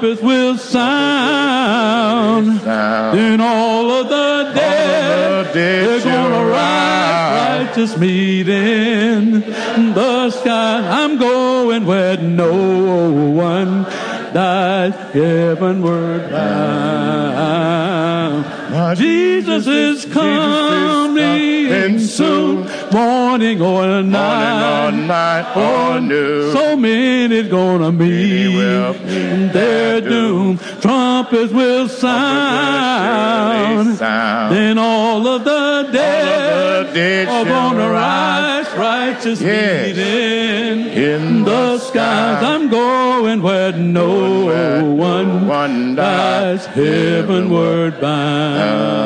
trumpets will sound. Then all of the dead, they're gonna rise, righteous meet in the sky. I'm going where no one dies, heavenward bound. Jesus is coming soon, morning or night or noon. So many gonna meet their doom. Trumpets will sound. Then all of the dead are gonna rise, righteous meeting in the skies. I'm going where no one dies, heavenward bound.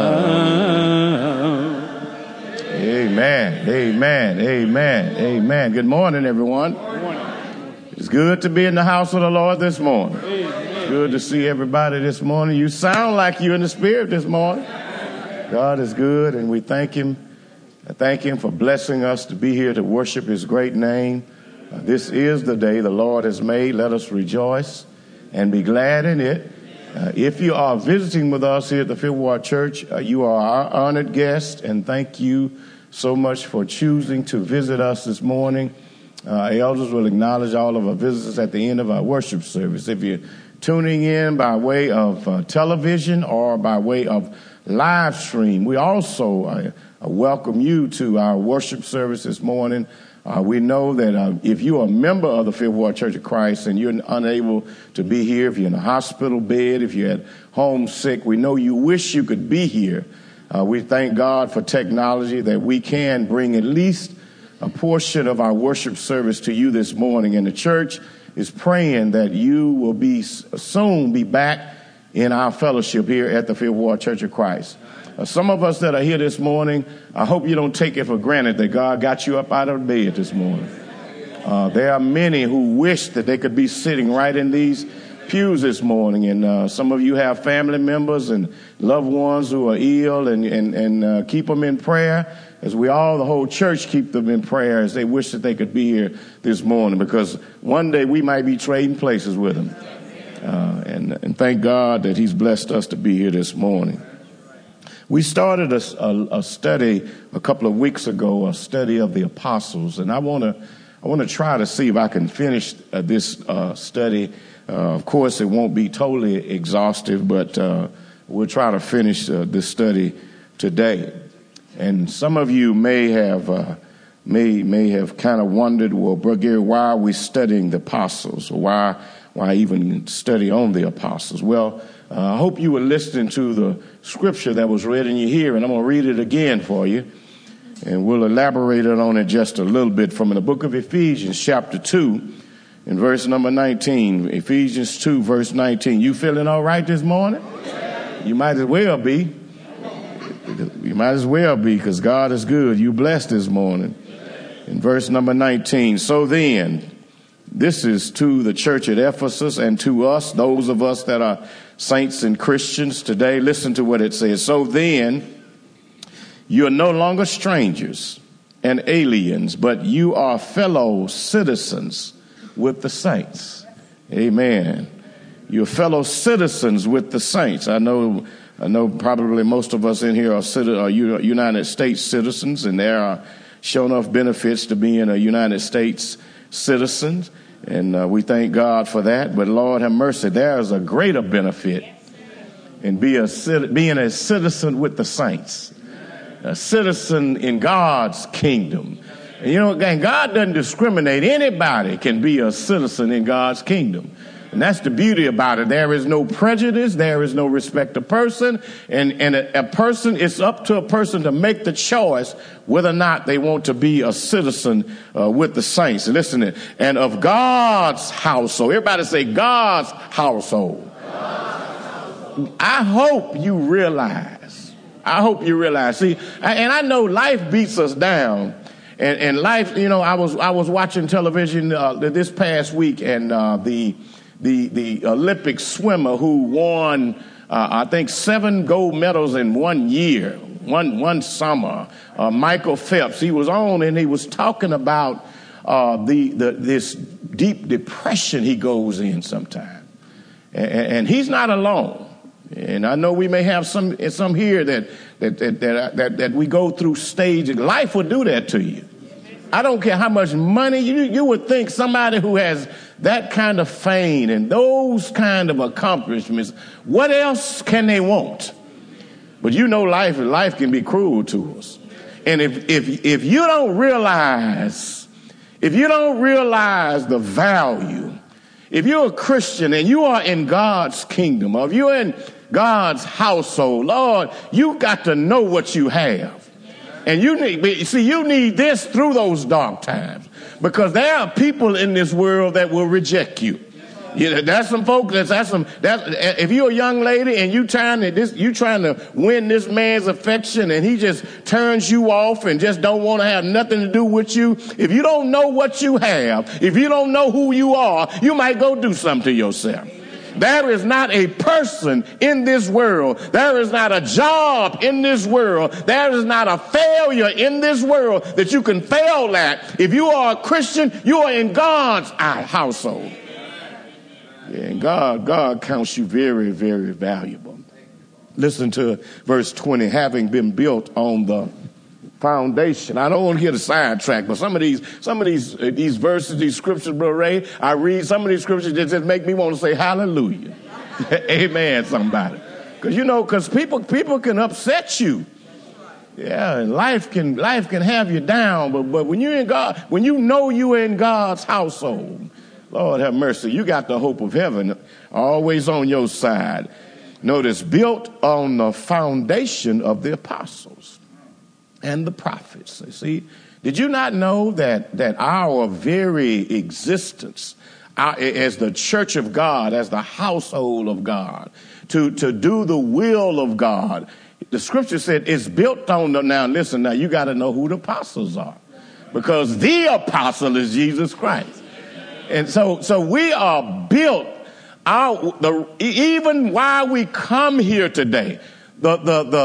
Amen, amen, amen, amen. Good morning, everyone. Good morning. It's good to be in the house of the Lord this morning. It's good to see everybody this morning. You sound like you're in the spirit this morning. God is good, and we thank him. I thank him for blessing us to be here to worship his great name. This is the day the Lord has made. Let us rejoice and be glad in it. If you are visiting with us here at the Fifth Ward Church, you are our honored guest, and thank you so much for choosing to visit us this morning. Elders will acknowledge all of our visitors at the end of our worship service. If you're tuning in by way of television or by way of live stream, we also welcome you to our worship service this morning. We know that if you're a member of the Fifth Ward Church of Christ and you're unable to be here, if you're in a hospital bed, if you're at home sick, we know you wish you could be here. We thank God for technology that we can bring at least a portion of our worship service to you this morning. And the church is praying that you will soon be back in our fellowship here at the Fifth Ward Church of Christ. Some of us that are here this morning, I hope you don't take it for granted that God got you up out of bed this morning. There are many who wish that they could be sitting right in these pews this morning, and some of you have family members and loved ones who are ill, and keep them in prayer, as we all, the whole church, keep them in prayer as they wish that they could be here this morning, because one day we might be trading places with them. And thank God that he's blessed us to be here this morning. We started a study a couple of weeks ago, a study of the apostles, and I want to try to see if I can finish this study. Of course, it won't be totally exhaustive, but we'll try to finish this study today. And some of you may have kind of wondered, well, Brother Gary, why are we studying the apostles, or why even study on the apostles? Well, I hope you were listening to the scripture that was read in your hearing. I'm going to read it again for you, and we'll elaborate on it just a little bit from the book of Ephesians, chapter 2, in verse number 19. Ephesians 2, verse 19. You feeling all right this morning? You might as well be. You might as well be, because God is good. You blessed this morning. In verse number 19. So then, this is to the church at Ephesus and to us, those of us that are saints and Christians today. Listen to what it says. So then, you are no longer strangers and aliens, but you are fellow citizens with the saints. Amen. You're fellow citizens with the saints. I know probably most of us in here are United States citizens, and there are sure enough benefits to being a United States citizen. And we thank God for that. But Lord have mercy, there is a greater benefit in being a citizen with the saints, a citizen in God's kingdom. And you know, again, God doesn't discriminate. Anybody can be a citizen in God's kingdom. And that's the beauty about it. There is no prejudice. There is no respect to person. And a person, it's up to a person to make the choice whether or not they want to be a citizen with the saints. Listen, and of God's household. Everybody say God's household. I hope you realize. See, and I know life beats us down. And life, you know, I was watching television this past week, and the Olympic swimmer who won, I think, 7 gold medals in 1 year, one summer, Michael Phelps. He was on, and he was talking about this deep depression he goes in sometimes. And he's not alone. And I know we may have some here that we go through stages. Life will do that to you. I don't care how much money you would think somebody who has that kind of fame and those kind of accomplishments, what else can they want? But you know, life can be cruel to us. And if you don't realize the value, if you're a Christian and you are in God's kingdom, or if you're in God's household, Lord, you got to know what you have. And you need this through those dark times, because there are people in this world that will reject you. That's some folks. If you're a young lady and you trying to win this man's affection, and he just turns you off and just don't want to have nothing to do with you. If you don't know what you have, if you don't know who you are, you might go do something to yourself. There is not a person in this world. There is not a job in this world. There is not a failure in this world that you can fail at. If you are a Christian, you are in God's household. Yeah, and God counts you very, very valuable. Listen to verse 20, having been built on the foundation. I don't want to get a sidetrack, but some of these verses, these scriptures, Brother Ray, I read some of these scriptures that just make me want to say hallelujah. Amen, somebody. Because people can upset you. Yeah, and life can have you down, but when you're in God, when you know you're in God's household, Lord have mercy, you got the hope of heaven always on your side. Notice, built on the foundation of the apostles and the prophets. See, did you not know that our very existence as the church of God, as the household of God, to do the will of God, the scripture said it's built on the, now you got to know who the apostles are, because the apostle is Jesus Christ. And so we are built even while we come here today. The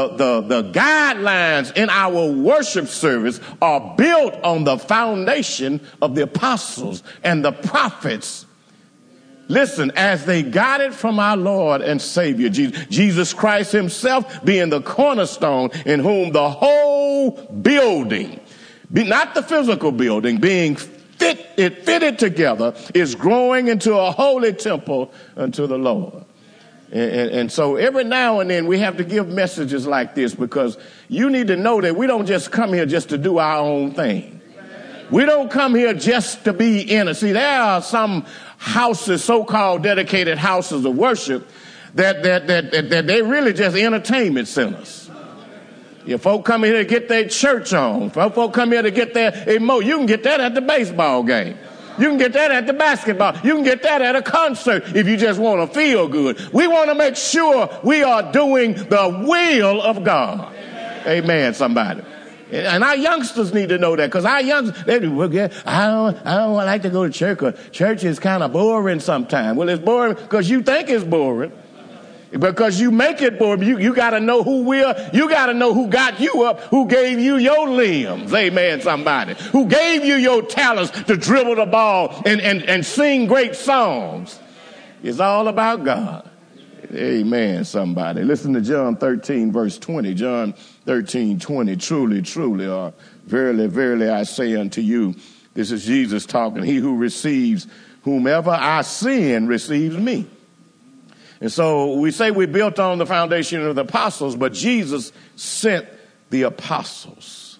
guidelines in our worship service are built on the foundation of the apostles and the prophets. Listen, as they got it from our Lord and Savior, Jesus Christ himself being the cornerstone, in whom the whole building, not the physical building, being fitted together, is growing into a holy temple unto the Lord. And so every now and then we have to give messages like this, because you need to know that we don't just come here just to do our own thing. We don't come here just to be in it. See, there are some houses, so-called dedicated houses of worship, that they really just entertainment centers. If folk come here to get their church on, if folk come here to get their emotion, you can get that at the baseball game. You can get that at the basketball. You can get that at a concert if you just want to feel good. We want to make sure we are doing the will of God. Amen, somebody. And our youngsters need to know that, because our youngsters, they do, I don't like to go to church, because church is kind of boring sometimes. Well, it's boring because you think it's boring. Because you make it boring. You got to know you got to know who got you up, who gave you your limbs. Amen, somebody. Who gave you your talents to dribble the ball and sing great songs. It's all about God. Amen, somebody. Listen to John 13, verse 20. John 13, 20. Truly, truly, or verily, verily, I say unto you, this is Jesus talking. He who receives whomever I send receives me. And so we say we built on the foundation of the apostles, but Jesus sent the apostles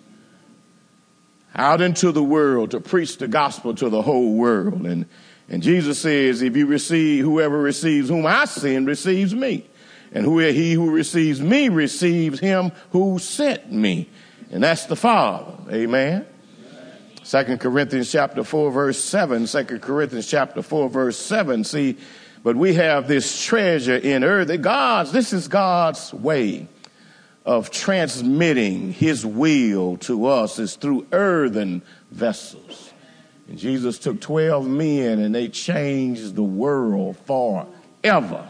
out into the world to preach the gospel to the whole world. And Jesus says, if you receive, whoever receives whom I send receives me. And he who receives me receives him who sent me. And that's the Father. Amen. 2 Corinthians chapter 4, verse 7. 2 Corinthians chapter 4, verse 7. See, but we have this treasure in earth. This is God's way of transmitting his will to us, is through earthen vessels. And Jesus took 12 men and they changed the world forever.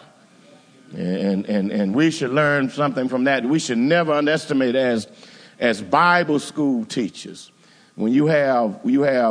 And we should learn something from that. We should never underestimate as Bible school teachers. When you have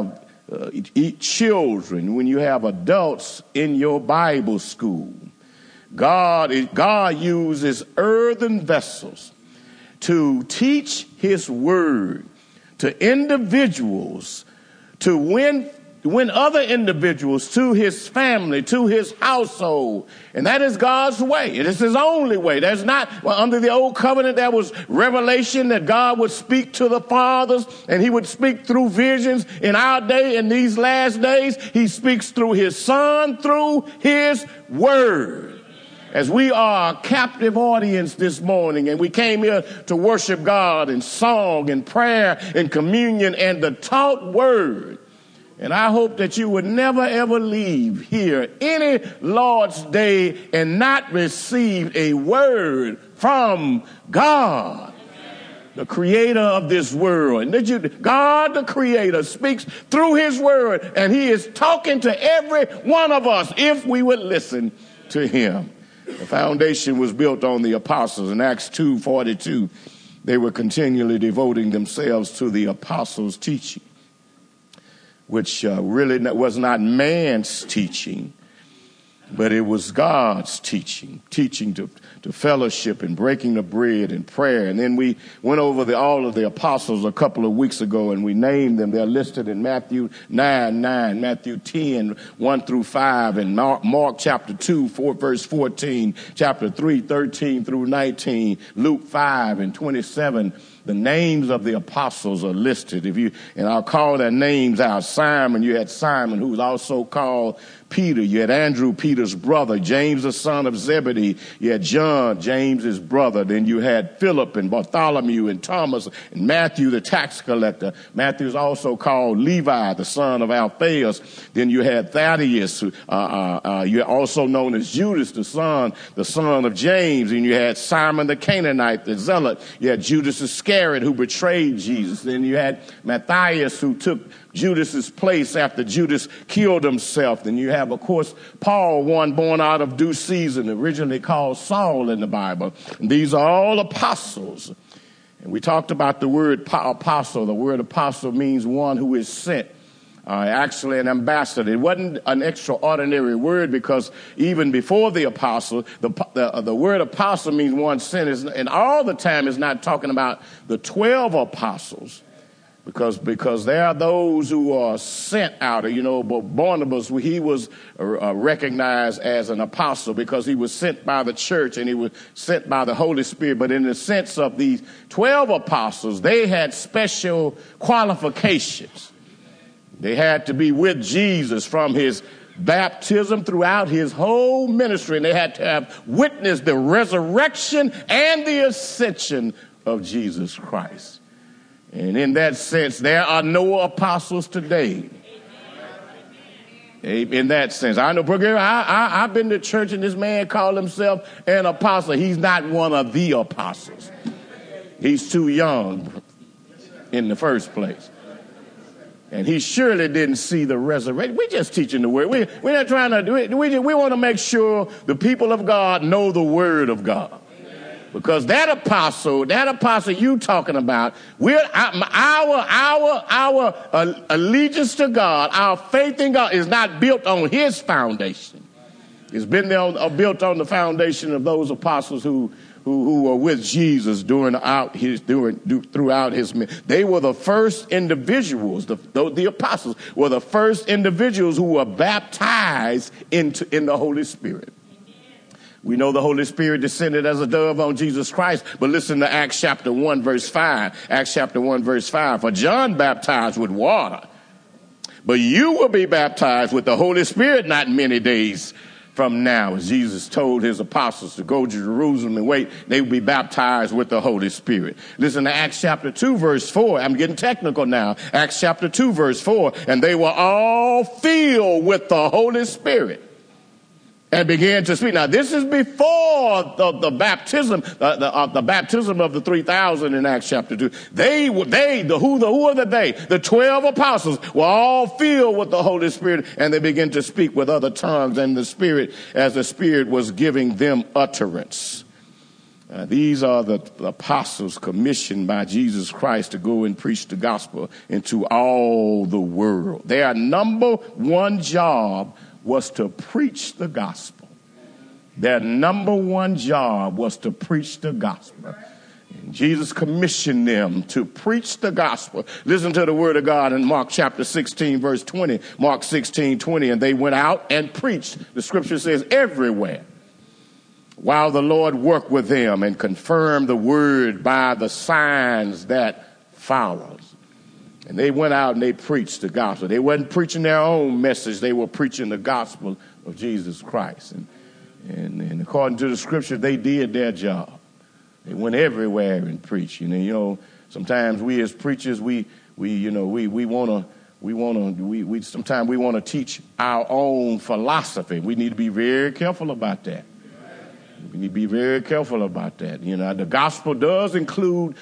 children, when you have adults in your Bible school, God uses earthen vessels to teach his word to individuals, to win other individuals to his family, to his household. And that is God's way. It is his only way. There's not, under the old covenant, there was revelation that God would speak to the fathers and he would speak through visions. In our day, in these last days, he speaks through his son, through his word. As we are a captive audience this morning and we came here to worship God in song and prayer and communion and the taught word. And I hope that you would never, ever leave here any Lord's Day and not receive a word from God, the creator of this world. And God, the creator, speaks through his word, and he is talking to every one of us if we would listen to him. The foundation was built on the apostles. In Acts 2:42, they were continually devoting themselves to the apostles' teaching, which really was not man's teaching, but it was God's teaching to fellowship and breaking the bread and prayer. And then we went over all of the apostles a couple of weeks ago, and we named them. They're listed in Matthew 9:9, Matthew 10:1-5, and Mark chapter 2, verse 14, chapter 3, 13 through 19, Luke 5:27. The names of the apostles are listed. And I'll call their names out. Simon, you had Simon, who was also called Peter. You had Andrew, Peter's brother. James, the son of Zebedee. You had John, James's brother. Then you had Philip and Bartholomew and Thomas and Matthew, the tax collector. Matthew is also called Levi, the son of Alphaeus. Then you had Thaddeus, you're also known as Judas, the son of James. And you had Simon the Canaanite, the zealot. You had Judas Iscariot, who betrayed Jesus. Then you had Matthias, who took Judas's place after Judas killed himself. Then you have, of course, Paul, one born out of due season, originally called Saul in the Bible. And these are all apostles. And we talked about the word apostle. The word apostle means one who is sent. Actually an ambassador. It wasn't an extraordinary word, because even before the apostle, the word apostle means one sent. And all the time it's not talking about the 12 apostles, because there are those who are sent out. But Barnabas, he was recognized as an apostle because he was sent by the church and he was sent by the Holy Spirit. But in the sense of these 12 apostles, they had special qualifications. They had to be with Jesus from his baptism throughout his whole ministry, and they had to have witnessed the resurrection and the ascension of Jesus Christ. And in that sense, there are no apostles today. In that sense, I know, I've been to church and this man called himself an apostle. He's not one of the apostles. He's too young in the first place. And he surely didn't see the resurrection. We're just teaching the word. We're not trying to do it. We want to make sure the people of God know the word of God. Because that apostle you talking about, our allegiance to God, our faith in God is not built on his foundation. It's been built on the foundation of those apostles who were with Jesus throughout his. They were the first individuals. The apostles were the first individuals who were baptized in the Holy Spirit. We know the Holy Spirit descended as a dove on Jesus Christ, but listen to Acts chapter 1, verse 5. Acts chapter 1, verse 5. For John baptized with water, but you will be baptized with the Holy Spirit not many days from now. As Jesus told his apostles to go to Jerusalem and wait, they would be baptized with the Holy Spirit. Listen to Acts chapter 2, verse 4. I'm getting technical now. Acts chapter 2, verse 4. And they were all filled with the Holy Spirit and began to speak. Now, this is before the baptism, the baptism of the 3,000 in Acts chapter 2. Who are they? The 12 apostles were all filled with the Holy Spirit, and they began to speak with other tongues and the Spirit was giving them utterance. These are the apostles commissioned by Jesus Christ to go and preach the gospel into all the world. Their number one job was to preach the gospel. Their number one job was to preach the gospel. And Jesus commissioned them to preach the gospel. Listen to the word of God in Mark chapter 16, verse 20. Mark 16, 20. And they went out and preached, the scripture says, everywhere, while the Lord worked with them and confirmed the word by the signs that followed. And they went out and they preached the gospel. They wasn't preaching their own message. They were preaching the gospel of Jesus Christ. And according to the scripture, they did their job. They went everywhere and preached. Sometimes we as preachers, sometimes we want to teach our own philosophy. We need to be very careful about that. We need to be very careful about that. The gospel does include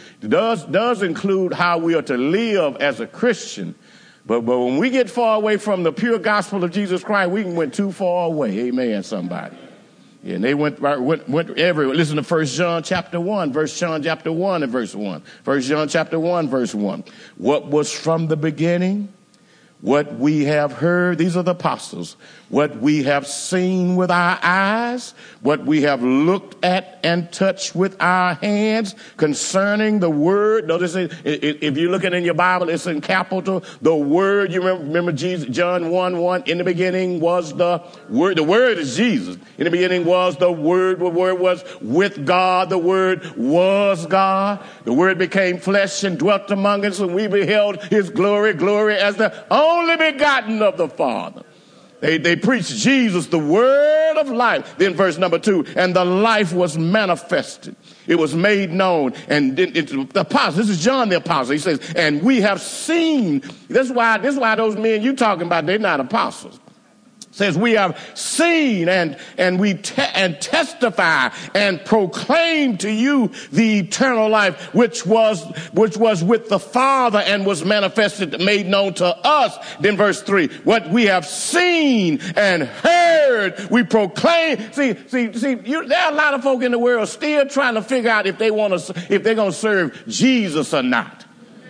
how we are to live as a Christian. But when we get far away from the pure gospel of Jesus Christ, we went too far away. Amen, somebody. Yeah, and they went everywhere. Listen to 1 John chapter 1, verse John chapter 1 and verse 1. 1 John chapter 1, verse 1. What was from the beginning, what we have heard, these are the apostles, what we have seen with our eyes, what we have looked at and touched with our hands concerning the word. Notice if you're looking in your Bible, it's in capital, the word. You remember Jesus, John 1:1, in the beginning was the word. The word is Jesus. In the beginning was the word. The word was with God. The word was God. The word became flesh and dwelt among us, and we beheld his glory as the only begotten of the Father. They preached Jesus, the word of life. Then verse number 2, and the life was manifested. It was made known. And the apostle, this is John the apostle. He says, and we have seen. This is why those men you talking about, they're not apostles. Says we have seen and we testify and proclaim to you the eternal life which was with the Father and was manifested, made known to us. Then verse 3, what we have seen and heard, we proclaim. See, there are a lot of folk in the world still trying to figure out if they're going to serve Jesus or not.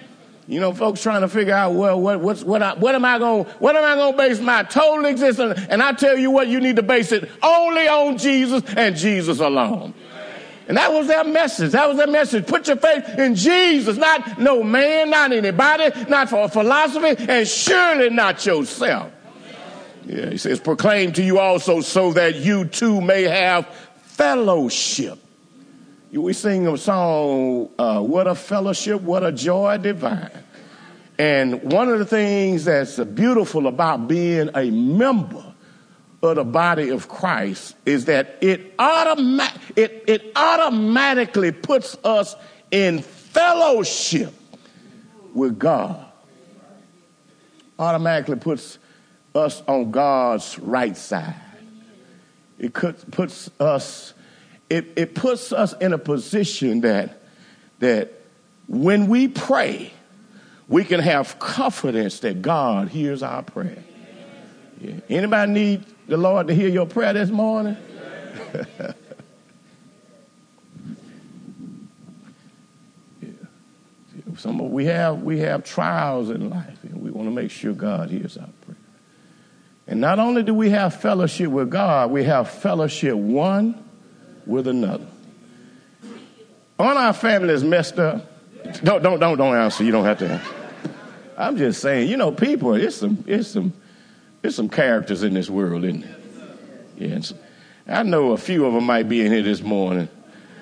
Folks trying to figure out, well, what am I going to base my total existence on? And I tell you what, you need to base it only on Jesus and Jesus alone. And that was their message. Put your faith in Jesus, not no man, not anybody, not for a philosophy, and surely not yourself. Yeah, he says, proclaim to you also so that you too may have fellowship. We sing a song, what a fellowship, what a joy divine. And one of the things that's beautiful about being a member of the body of Christ is that it automatically puts us in fellowship with God. Automatically puts us on God's right side. It puts us in a position that when we pray, we can have confidence that God hears our prayer. Yeah. Anybody need the Lord to hear your prayer this morning? Yeah. We have trials in life, and we want to make sure God hears our prayer. And not only do we have fellowship with God, we have fellowship one with another. On our family is messed up. Don't answer. You don't have to answer. I'm just saying, people. It's some characters in this world, isn't it? Yes. I know a few of them might be in here this morning,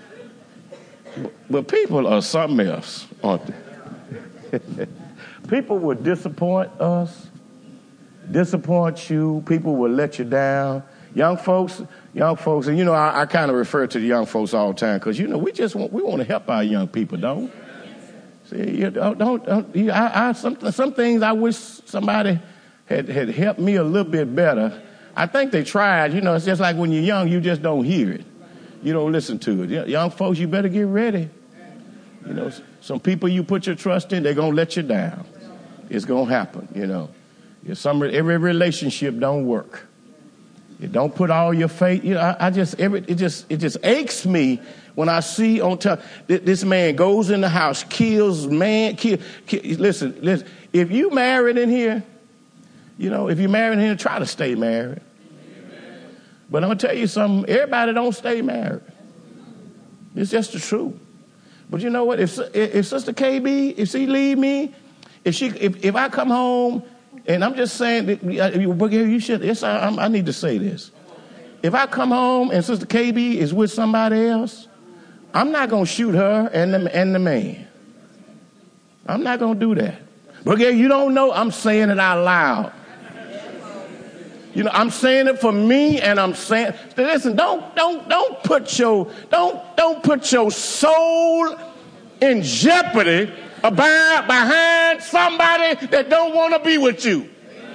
but people are something else, aren't they? People will disappoint us, disappoint you. People will let you down. Young folks, and I kind of refer to the young folks all the time because we want to help our young people, don't we? See, some things I wish somebody had helped me a little bit better. I think they tried. It's just like when you're young, you just don't hear it. You don't listen to it. Young folks, you better get ready. Some people you put your trust in, they're gonna let you down. It's gonna happen. Every relationship don't work. You don't put all your faith. It just aches me when I see on top this man goes in the house, kills man. Listen. If you married in here, try to stay married. But I'm going to tell you something. Everybody don't stay married. It's just the truth. But you know what? If Sister KB, if she leave me, if I come home, and I'm just saying, you should. I need to say this. If I come home and Sister KB is with somebody else, I'm not going to shoot her and the man. I'm not going to do that. But you don't know, I'm saying it out loud. You know, I'm saying it for me, and I'm saying, listen, don't put your soul in jeopardy behind somebody that don't want to be with you.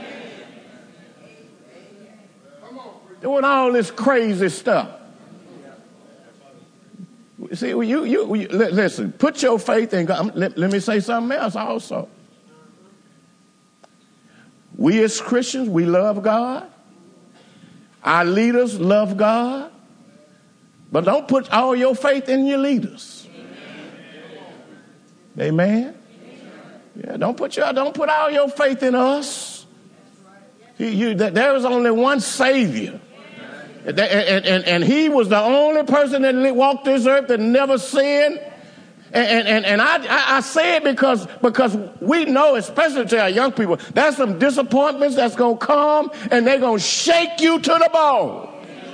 Doing all this crazy stuff. See, you listen, put your faith in God. Let me say something else also. We as Christians, we love God. Our leaders love God. But don't put all your faith in your leaders. Amen? Yeah, don't put all your faith in us. There is only one Savior. And he was the only person that walked this earth that never sinned. And I say it because we know, especially to our young people, there's some disappointments that's going to come, and they're going to shake you to the bone.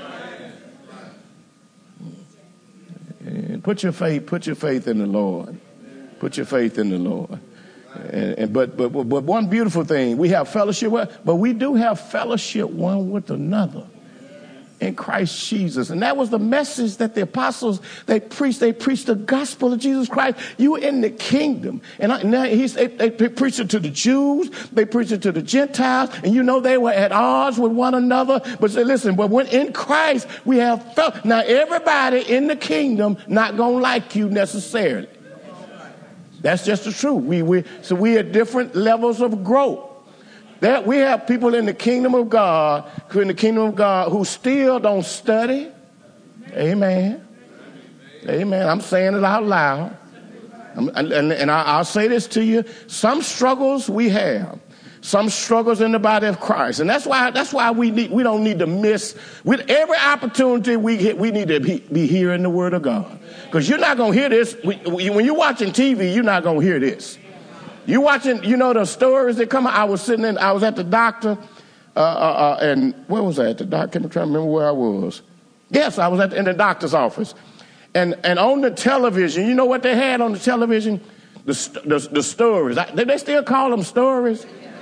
And put your faith in the Lord. Put your faith in the Lord. But one beautiful thing, we have fellowship, but we do have fellowship one with another in Christ Jesus. And that was the message that the apostles, they preached. They preached the gospel of Jesus Christ. You in the kingdom. And they preached it to the Jews. They preached it to the Gentiles. And you know they were at odds with one another. But say, listen, but when in Christ we have fellowship. Now everybody in the kingdom not going to like you necessarily. That's just the truth. So we at different levels of growth. We have people in the kingdom of God, who still don't study. Amen. Amen. I'm saying it out loud. And I'll say this to you. Some struggles we have. Some struggles in the body of Christ. And that's why we don't need to miss, with every opportunity we get, we need to be hearing the word of God. Because you're not going to hear this. When you're watching TV, you're not going to hear this. You watching, the stories that come out. I was at the doctor, and where was I at the doctor? I'm trying to remember where I was. Yes, I was in the doctor's office. And on the television, you know what they had on the television? The stories. They still call them stories?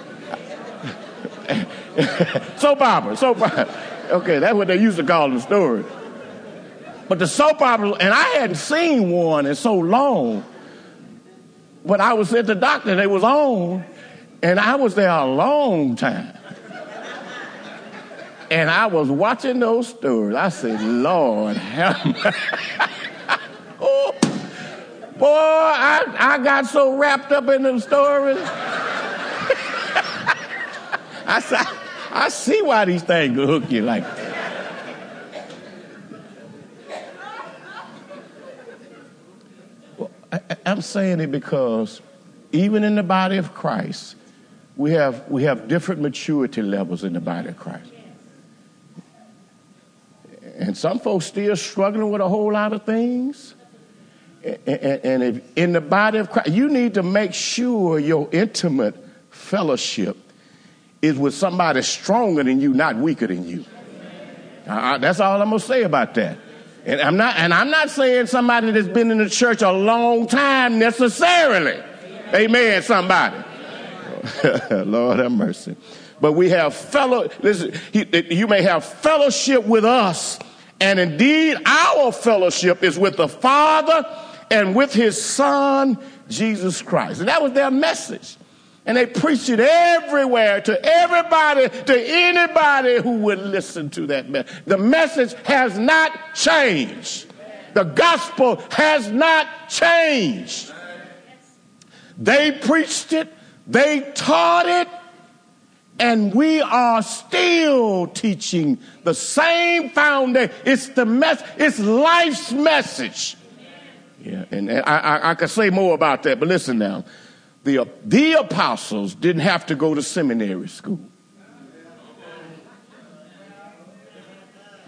Soap opera. Okay, that's what they used to call them, stories. But the soap opera, and I hadn't seen one in so long. But I was at the doctor, they was on, and I was there a long time. And I was watching those stories. I said, Lord, have mercy. Oh, boy, I got so wrapped up in them stories. I see why these things will hook you like that. I'm saying it because even in the body of Christ, we have different maturity levels in the body of Christ. And some folks still struggling with a whole lot of things. And if in the body of Christ, you need to make sure your intimate fellowship is with somebody stronger than you, not weaker than you. That's all I'm going to say about that. And I'm not saying somebody that's been in the church a long time necessarily. Amen, somebody. Lord have mercy. But we have you may have fellowship with us. And indeed, our fellowship is with the Father and with his Son, Jesus Christ. And that was their message. And they preached it everywhere to everybody, to anybody who would listen to that message. The message has not changed. The gospel has not changed. They preached it, they taught it, and we are still teaching the same foundation. It's it's life's message. Yeah, and I could say more about that, but listen now. The apostles didn't have to go to seminary school.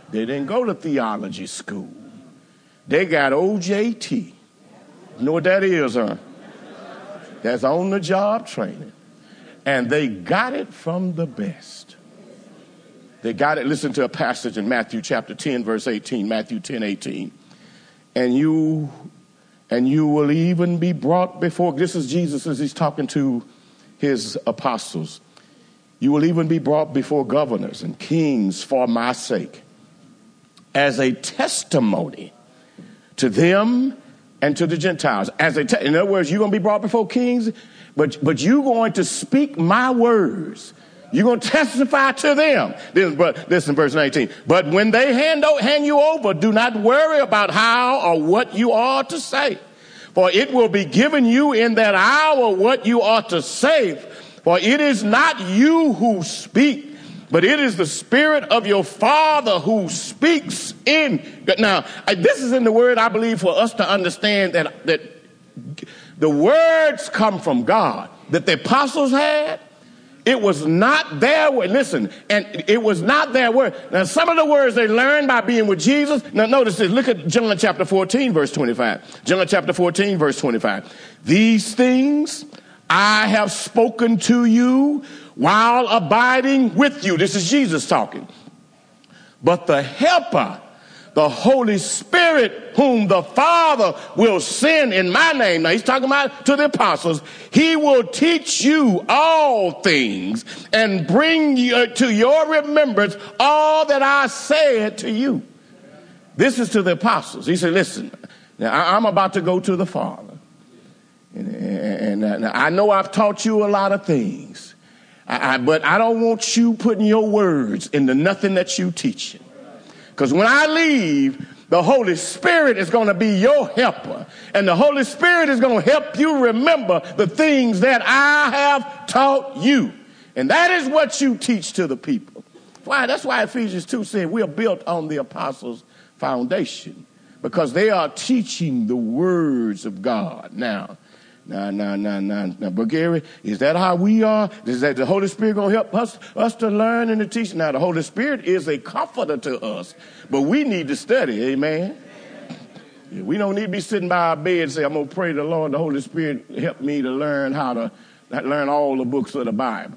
They didn't go to theology school. They got OJT. You know what that is, huh? That's on-the-job training. And they got it from the best. They got it. Listen to a passage in Matthew chapter 10, verse 18, Matthew 10, 18. And you will even be brought before, this is Jesus as he's talking to his apostles. You will even be brought before governors and kings for my sake, as a testimony to them and to the Gentiles. In other words, you're going to be brought before kings, but you're going to speak my words. You're going to testify to them. Listen, verse 19. But when they hand you over, do not worry about how or what you ought to say. For it will be given you in that hour what you ought to say. For it is not you who speak, but it is the Spirit of your Father who speaks in. Now, this is in the word, I believe, for us to understand that the words come from God. That the apostles had, it was not their word. Listen, and it was not their word. Now, some of the words they learned by being with Jesus. Now, notice this. Look at John chapter 14, verse 25. John chapter 14, verse 25. These things I have spoken to you while abiding with you. This is Jesus talking. But the Helper, the Holy Spirit, whom the Father will send in my name. Now he's talking about to the apostles. He will teach you all things and bring you to your remembrance all that I said to you. This is to the apostles. He said, listen, now I'm about to go to the Father. And I know I've taught you a lot of things. But I don't want you putting your words into nothing that you teaching. Because when I leave, the Holy Spirit is going to be your helper. And the Holy Spirit is going to help you remember the things that I have taught you. And that is what you teach to the people. Why? That's why Ephesians 2 said we are built on the apostles' foundation. Because they are teaching the words of God. Now, but Gary, is that how we are? Is that the Holy Spirit going to help us to learn and to teach? Now, the Holy Spirit is a comforter to us, but we need to study, amen? Yeah, we don't need to be sitting by our bed and say, I'm going to pray to the Lord, the Holy Spirit help me to learn how to learn all the books of the Bible.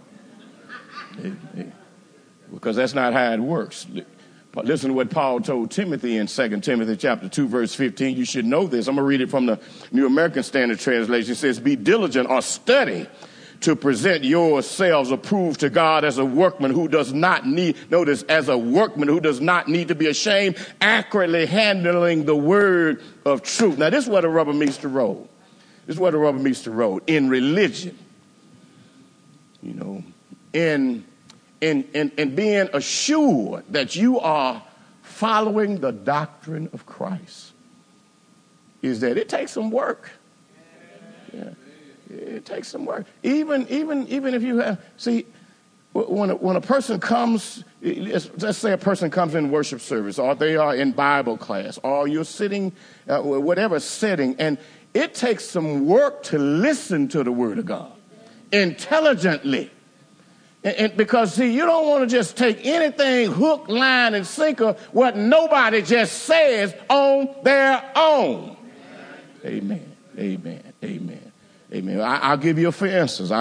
Because that's not how it works. Listen to what Paul told Timothy in 2 Timothy chapter 2, verse 15. You should know this. I'm going to read it from the New American Standard Translation. It says, be diligent or study to present yourselves approved to God as a workman who does not need, notice, as a workman who does not need to be ashamed, accurately handling the word of truth. Now, this is where the rubber meets the road. This is where the rubber meets the road. In religion, you know, in being assured that you are following the doctrine of Christ, is that it takes some work. Yeah, it takes some work. Even if you have, see, when a person comes, let's say a person comes in worship service, or they are in Bible class, or you're sitting, whatever setting, and it takes some work to listen to the Word of God intelligently. And because, see, you don't want to just take anything hook, line, and sinker, what nobody just says on their own. Amen, amen, amen, amen. I'll give you a for instance.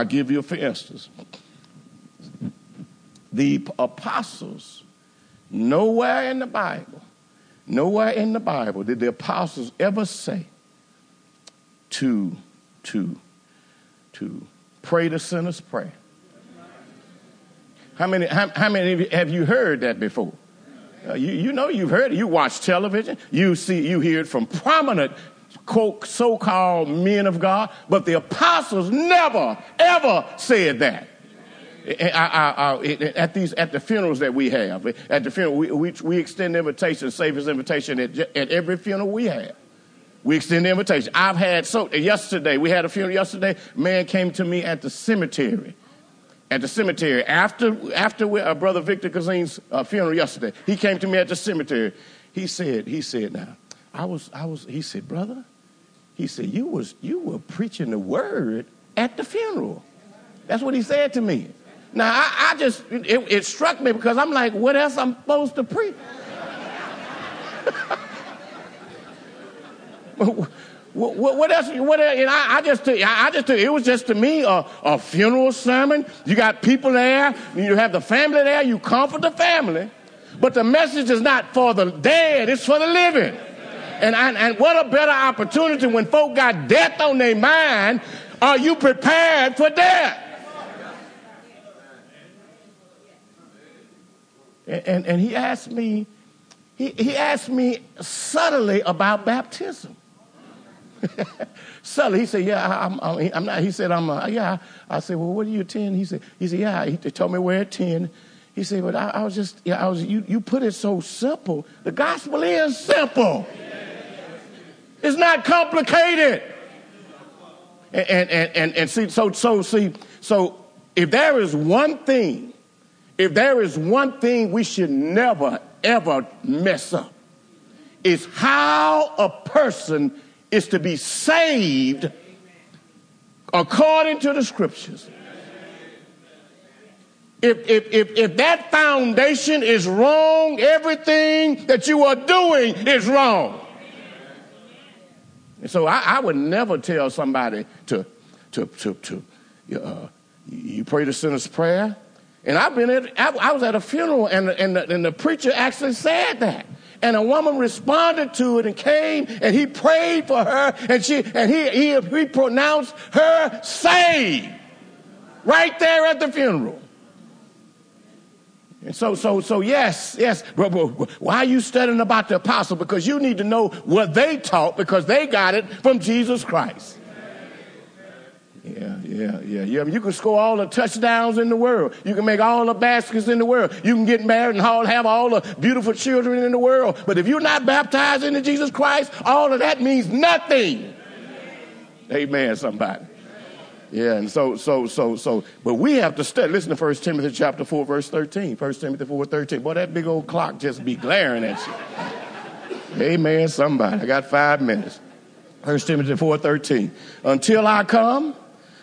The apostles, nowhere in the Bible did the apostles ever say to pray the sinner's prayer. How many have you heard that before? You know you've heard it. You watch television. You hear it from prominent so-called men of God. But the apostles never, ever said that. At the funerals that we have, at the funeral, we extend the invitation, Savior's invitation at every funeral we have. We extend the invitation. Yesterday, we had a funeral yesterday. Man came to me at the cemetery. After Brother Victor Kazin's funeral yesterday, he came to me at the cemetery. He said, now, he said, brother, he said, you were preaching the word at the funeral. That's what he said to me. Now, it struck me because I'm like, what else I'm supposed to preach? What else? And I just it was just to me a funeral sermon. You got people there, you have the family there, you comfort the family, but the message is not for the dead; it's for the living. And what a better opportunity when folk got death on their mind. Are you prepared for death? And he asked me, he asked me subtly about baptism. Subtly, he said, "Yeah, I'm not." He said, "Yeah." I said, "Well, what do you attend?" He said, "Yeah." He told me where to attend. He said, "But I was just, you put it so simple. The gospel is simple. It's not complicated." And see, so if there is one thing we should never, ever mess up, is how a person is to be saved according to the scriptures. If that foundation is wrong, everything that you are doing is wrong. And so I would never tell somebody to you pray the sinner's prayer. And I was at a funeral and the preacher actually said that. And a woman responded to it and came and he prayed for her and he pronounced her saved right there at the funeral. And so yes. Why are you studying about the apostle? Because you need to know what they taught, because they got it from Jesus Christ. Yeah. You can score all the touchdowns in the world. You can make all the baskets in the world. You can get married and have all the beautiful children in the world. But if you're not baptized into Jesus Christ, all of that means nothing. Amen, somebody. Yeah, and so, but we have to study. Listen to 1 Timothy chapter 4, verse 13. 1 Timothy 4, 13. Boy, that big old clock just be glaring at you. Amen, somebody. I got 5 minutes. 1 Timothy 4, 13. Until I come,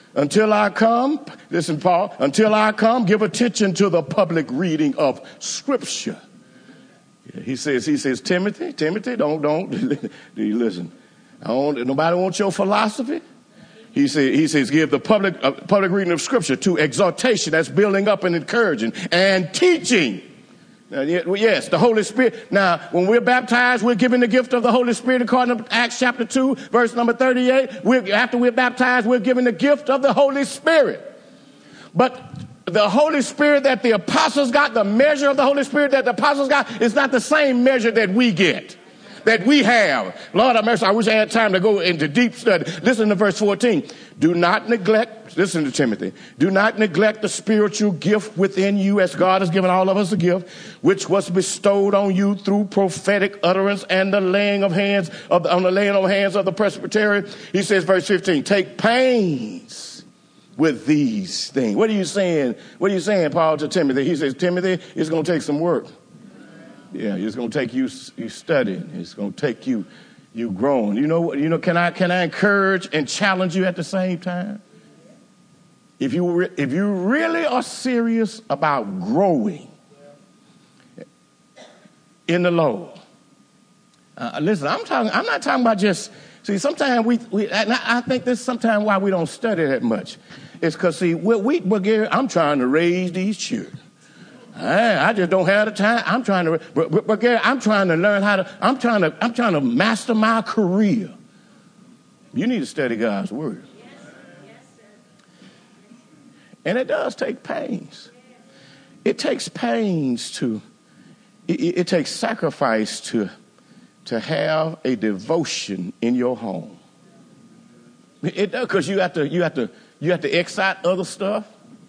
listen, Paul, until I come, give attention to the public reading of Scripture. Yeah, he says, Timothy, don't listen. Nobody wants your philosophy. He says, give the public reading of Scripture to exhortation, that's building up and encouraging, and teaching. Now, yes, the Holy Spirit. Now, when we're baptized, we're given the gift of the Holy Spirit according to Acts chapter 2, verse number 38. After we're baptized, we're given the gift of the Holy Spirit. But the Holy Spirit that the apostles got, the measure of the Holy Spirit that the apostles got, is not the same measure that we get, that we have. Lord have mercy, I wish I had time to go into deep study. Listen to verse 14. Do not neglect, listen to Timothy, do not neglect the spiritual gift within you, as God has given all of us a gift, which was bestowed on you through prophetic utterance and the laying of hands of the presbytery. He says, verse 15, take pains with these things. What are you saying? What are you saying, Paul, to Timothy? He says, Timothy, it's going to take some work. Yeah, it's going to take you studying. It's going to take you growing. You know. Can I encourage and challenge you at the same time? If you really are serious about growing in the Lord, listen. I'm not talking about just. See, sometimes I think this is sometimes why we don't study that much. It's because Gary, I'm trying to raise these children. I just don't have the time. I'm trying to learn how to. I'm trying to master my career. You need to study God's word. Yes, sir. And it does take pains. It takes pains to. It takes sacrifice to have a devotion in your home. It does, because you have to excite other stuff.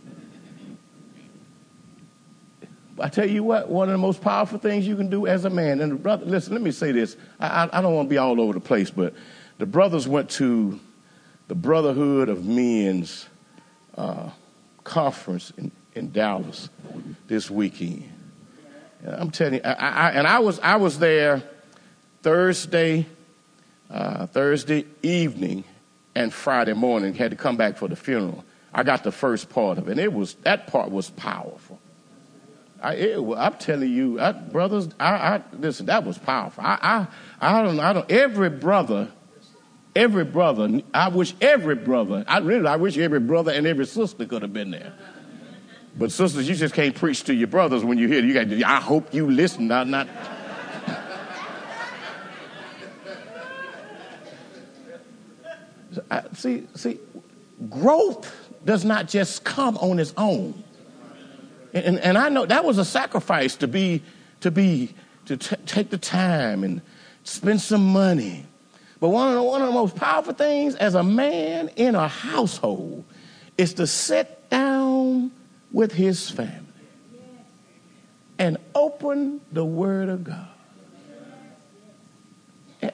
I tell you what, one of the most powerful things you can do as a man, and brother, listen, let me say this. I don't want to be all over the place, but the brothers went to the Brotherhood of Men's conference in Dallas this weekend. And I'm telling you, I was there Thursday evening and Friday morning. Had to come back for the funeral. I got the first part of it, and that part was powerful. I'm telling you, brothers, listen, that was powerful. I don't, every brother, I wish every brother and every sister could have been there. But sisters, you just can't preach to your brothers when you hear it. I hope you listen, not. See, growth does not just come on its own. And I know that was a sacrifice to take the time and spend some money. But one of the most powerful things as a man in a household is to sit down with his family and open the Word of God. And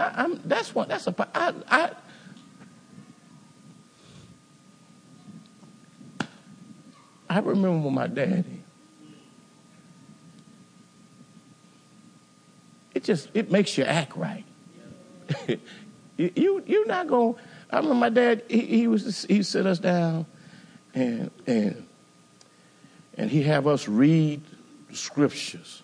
I remember my daddy. It makes you act right. You're not going. I remember my dad. He sit us down, and he have us read the scriptures.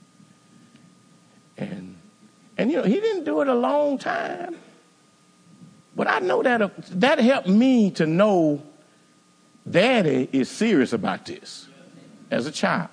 And he didn't do it a long time, but I know that helped me to know Daddy is serious about this as a child.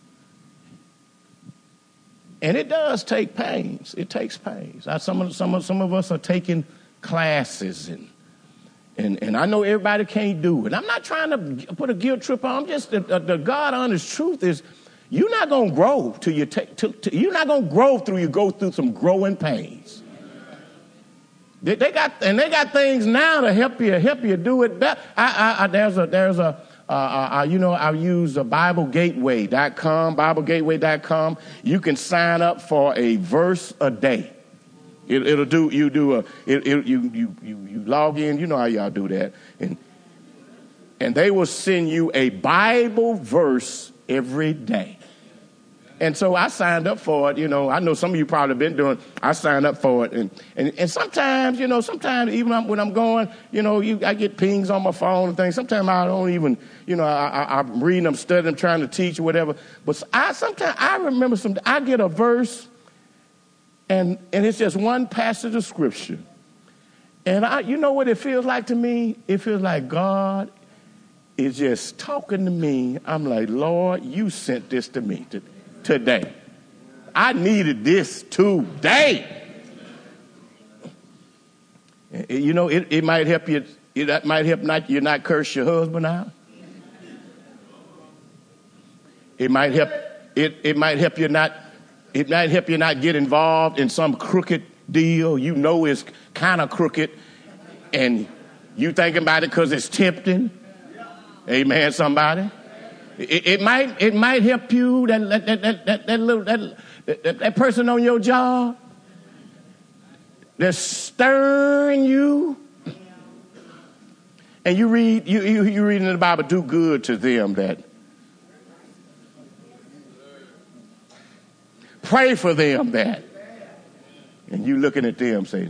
And it does take pains. It takes pains. Some of us are taking classes and I know everybody can't do it. I'm not trying to put a guilt trip on. I'm just the God honest truth is you're not going to grow till you're not going to grow through you go through some growing pains. They got things now to help you do it better. I use BibleGateway.com. You can sign up for a verse a day. You log in. You know how y'all do that, and they will send you a Bible verse every day. And so I signed up for it. I know some of you probably been doing. I signed up for it, and sometimes, even when I'm going, I get pings on my phone and things. Sometimes I don't even, I'm reading, I'm studying, I'm trying to teach or whatever. But sometimes I remember I get a verse, and it's just one passage of scripture, and you know what it feels like to me? It feels like God is just talking to me. I'm like, Lord, you sent this to me today. I needed this today. It might help you. That might help you not curse your husband out. It might help. It might help you not. It might help you not get involved in some crooked deal. It's kind of crooked, and you thinking about it because it's tempting. Amen. Somebody. It might help you that person on your job that's stirring you, and you read in the Bible, do good to them that pray for them that, and you looking at them saying.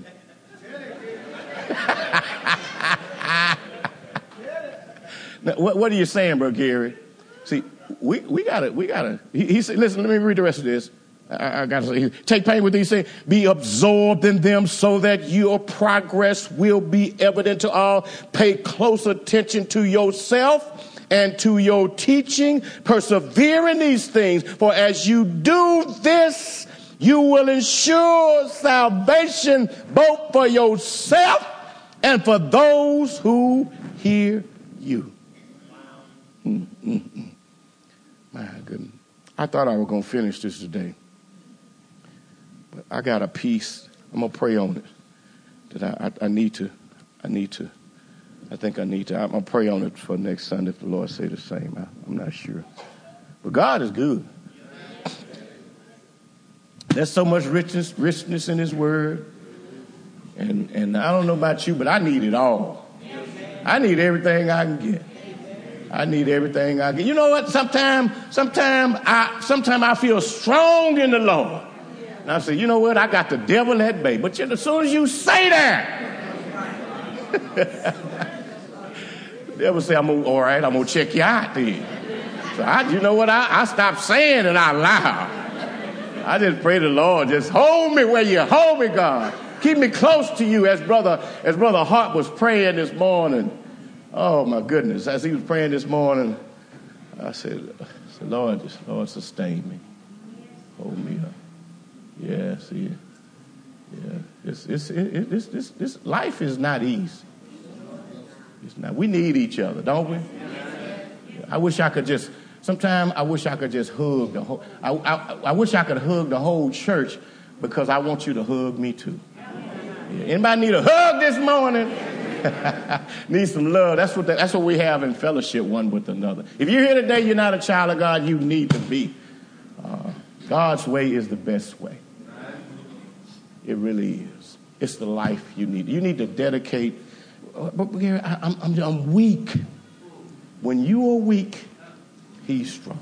Now, what are you saying, Bro Gary? See, we gotta. He said, listen, let me read the rest of this. I gotta say, take pain with these things, be absorbed in them so that your progress will be evident to all. Pay close attention to yourself and to your teaching. Persevere in these things, for as you do this, you will ensure salvation both for yourself and for those who hear you. My goodness. I thought I was going to finish this today. But I got a piece. I'm going to pray on it. That I need to. I'm going to pray on it for next Sunday if the Lord say the same. I'm not sure. But God is good. There's so much richness in his word. And I don't know about you, but I need it all. I need everything I can get. You know what? Sometimes I feel strong in the Lord. And I say, you know what? I got the devil at bay. But as soon as you say that, the devil say, all right, I'm going to check you out then. So you know what? I stopped saying it out loud. I just pray the Lord, just hold me where you hold me, God. Keep me close to you as Brother Hart was praying this morning. Oh, my goodness. As he was praying this morning, I said, Lord, sustain me. Hold me up. Yeah, see it. Yeah. This life is not easy. It's not. We need each other, don't we? I wish I could just, sometimes I wish I could just hug the whole, I wish I could hug the whole church because I want you to hug me too. Yeah. Anybody need a hug this morning? Need some love. That's what we have in fellowship one with another. If you're here today, you're not a child of God, you need to be. God's way is the best way. It really is. It's the life you need. You need to dedicate. But Gary, I'm weak. When you are weak, he's strong.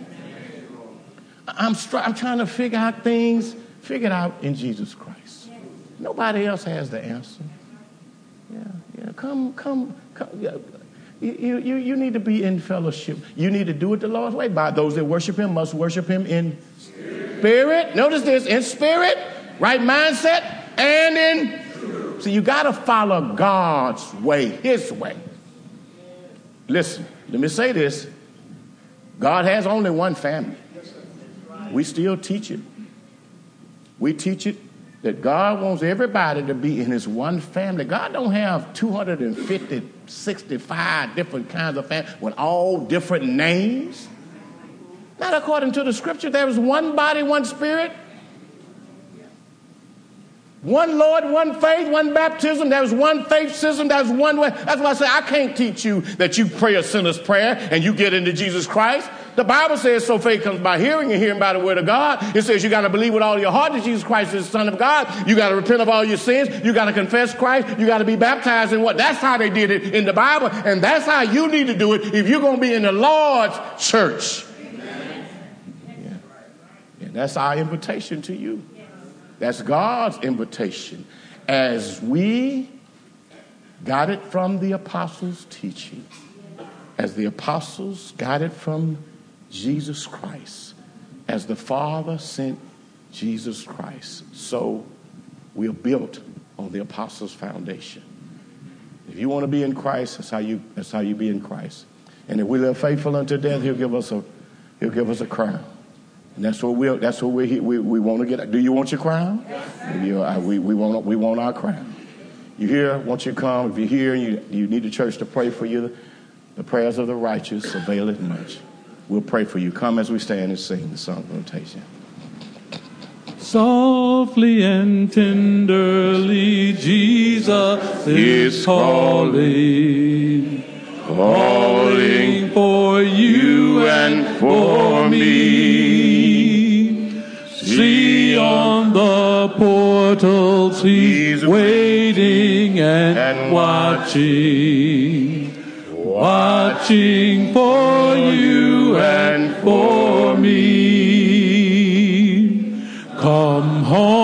I'm trying to figure out things. Figure it out in Jesus Christ. Nobody else has the answer. Yeah. Come. Yeah. You need to be in fellowship. You need to do it the Lord's way. By those that worship him must worship him in spirit. Notice this, in spirit, right mindset, and in. So you got to follow God's way, his way. Listen, let me say this. God has only one family. We still teach it. We teach it that God wants everybody to be in his one family. God don't have 250, 65 different kinds of families with all different names. Not according to the scripture. There is one body, one spirit. One Lord, one faith, one baptism. There's one faith system. There's one way. That's why I say I can't teach you that you pray a sinner's prayer and you get into Jesus Christ. The Bible says so faith comes by hearing and hearing by the word of God. It says you got to believe with all your heart that Jesus Christ is the Son of God. You got to repent of all your sins. You got to confess Christ. You got to be baptized in what? That's how they did it in the Bible. And that's how you need to do it if you're going to be in the Lord's church. Yeah. And that's our invitation to you. That's God's invitation. As we got it from the apostles' teaching, as the apostles got it from Jesus Christ, as the Father sent Jesus Christ, so we are built on the apostles' foundation. If you want to be in Christ, that's how you be in Christ. And if we live faithful unto death, he'll give us a crown. And that's what we want to get. Do you want your crown? We want our crown. You here? Want you to come? If you're here and you need the church to pray for you, the prayers of the righteous avail it much. We'll pray for you. Come as we stand and sing the song of invitation. Softly and tenderly, Jesus is calling for you and for me. See on the portals, he's waiting and watching for you and for me. Come home.